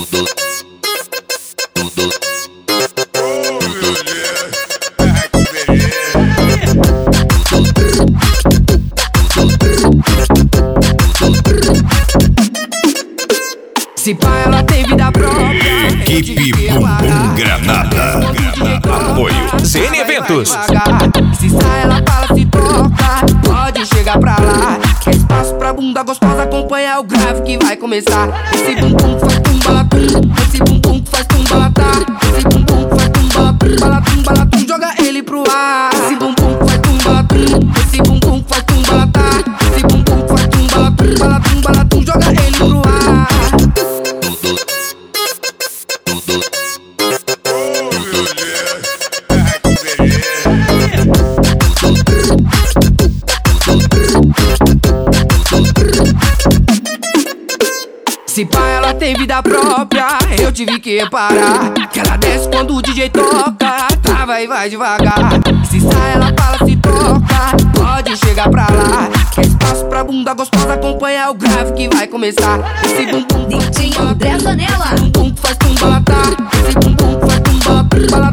Se pá, ela tem vida própria. Equipe Bumbum Granada. Apoio CN Eventos. Se sai, ela fala, se toca. Pode chegar pra lá. Quer espaço pra bunda gostosa, acompanha o grave que vai começar. Esse bumbum faz tum-balatum. Esse bumbum faz tum-balatá. Esse bumbum faz tum-balatum, balatum, balatum. Joga ele pro ar. Esse bumbum faz tum-balatum. Esse bumbum faz tum-balatá. Esse bumbum faz tum-balatum, balatum, balatum. Joga ele pro ar. Se pá, ela tem vida própria, eu tive que reparar que ela desce quando o DJ toca, trava e vai devagar. Se sai, ela fala, se toca, pode chegar pra lá. Quer espaço pra bunda gostosa, acompanha o grave que vai começar. Esse bumbum DJ André Zanella. Esse bumbum faz tum-balatá. Esse bumbum faz tum-balatá.